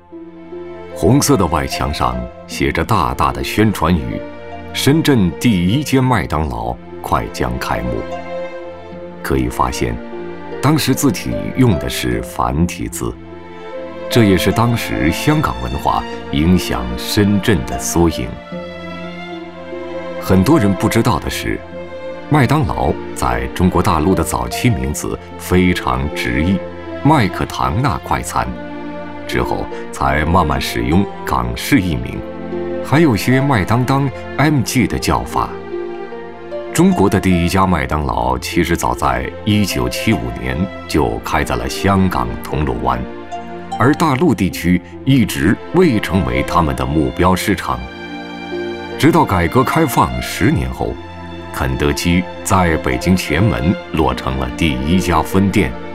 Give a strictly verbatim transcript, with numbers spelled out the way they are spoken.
红色的外墙上写着大大的宣传语：深圳第一间麦当劳快将开幕。可以发现，当时字体用的是繁体字，这也是当时香港文化影响深圳的缩影。很多人不知道的是，麦当劳在中国大陆的早期名字非常直译麦克唐纳快餐，之后才慢慢使用港式译名，还有些麦当当 M G 的叫法。中国的第一家麦当劳其实早在一九七五年就开在了香港铜锣湾，而大陆地区一直未成为他们的目标市场。直到改革开放十年后，肯德基在北京前门落成了第一家分店，